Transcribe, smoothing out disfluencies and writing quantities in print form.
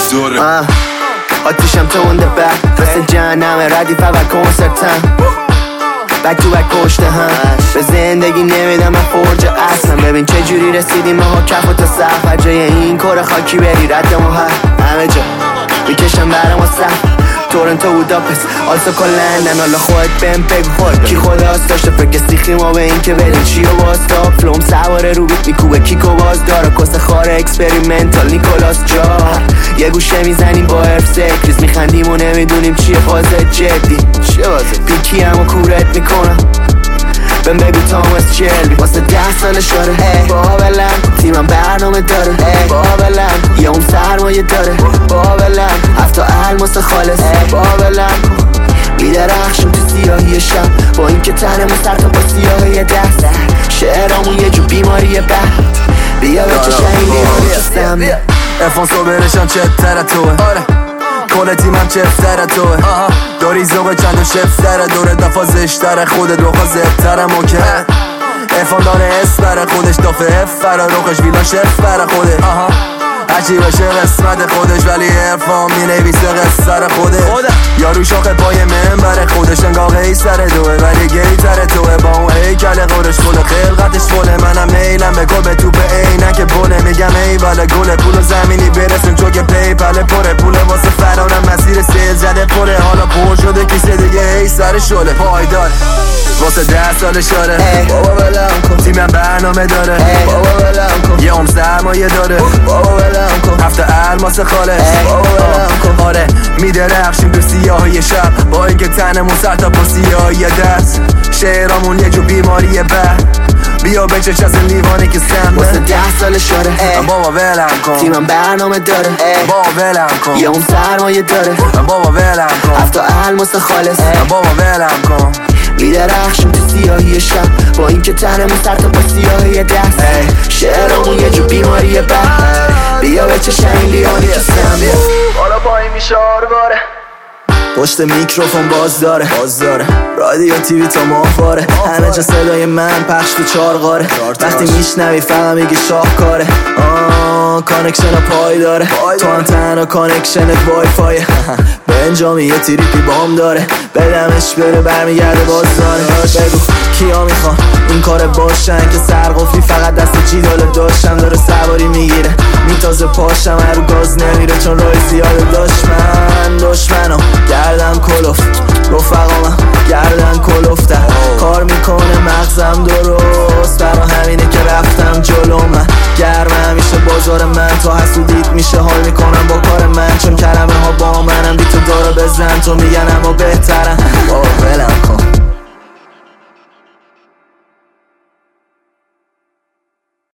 داره آتیشم تو اون بک مثل جهنمه ردیف اول کنسرتم بک تو بک پشت هم به زندگی نمیدم من فرج اصلا ببین چه جوری رسیدیم ما کف و تا سقف جای این کار خاکی بری ردمون همه جا میکشم برام سخت تورنتو بوداپست آلسا کلندن حالا خودت بهم بگو کی خداست داشته فکر سیخی ما به این که بریم چی و باستاب فلوم سواره رو بیت میکوبه کیکو باز داره کس خاره اکسپریمنتال نیکولاس جا یه گوشه میزنیم با ریز میخندیم و نمیدونیم چیه بازه جدی چیه بازه پیکی همو کورت میکنم بهم بگو تامس چلبی واسه 10 سال شاره بابلم تیمم برنامه داره بابلم یه اون سرمایه داره بابلم هفتا الماس خالص بابلم میدرخشم تو سیاهی شب با این که تنمون سر تا با سیاهی دست شعرامون یه جو بیماریه بیا بچه شهیلی هستم افان صبرشم چه تره توه کل تیمم چفتره توه داری زوغ چند و شفتره دوره دفا زشتره خودت روخا زبتره موکه افان داره اسپره خودش دافه افره روخش ویلا شفره خوده عجیب باشه قسمت خودش ولی ارفان می نویسه قصر خوده یارو شاخه پای منبره خودش انگاه قیصر دوه ولی گیتره توه با اون هیکل قرش فله خلقتش فله منم میلم به گل به توپ عینک بله میگم ای بله گل پول و زمینی برسیم چون که پیپل پره پول واسه فرارم مسیر سیل زده پره حالا پر شده کسی دیگه ای سر شله پایدار واسه 10 سال شاره بابا بلم کن تیمم برنامه داره بابا بلم کن یه سرمایه داره بابا بلم کن هفته الماس خالص بابا بلم کن آره میدرخشیم تو سیاهی شب با اینکه تنمون سر تا با سیاهی دست شعرامون یه جو بیماریه بیا بچش از لیوانی که سمه واسه 10 سال شاره بابا ولم کن تیمم برنامه داره بابا ولم کن یه اون سرمایه داره بابا ولم کن هفتا الماس خالص بابا ولم کن میدرخشیم تو سیاهی شب با این که تنمون سر تا با سیاهی دست شعرامون یه جو بیماریه بیا بچه شهین لیانی که سمه حالا پایی میشه آرواره پشت میکروفون باز داره رادیو تیوی تا ماهواره همه جا صدای من پخش تو 4 قاره وقتی میشنوی فقط میگی شاهکاره کانکشن پای داره تو هم تنها کانکشنت وای فایه بنجامی یه تریپی بام داره بدمش بره برمیگرده بازداره بگو کیا میخوان این کار باشن که سرقفلی فقط دست جیدال داشتم داره سواری میگیره میتازه پاشم هر گاز نمیره چون رای زیاده دشمنم گردم کلوف رفقامم گردن کلوفتن کار میکنه مغزم درست برا همینه که رفتم جلو من گرم همیشه بازار من تا حسودیت میشه حال میکنم با کار من چون کلمه ها با منم بی تو داره بزن تو میگن اما بهتر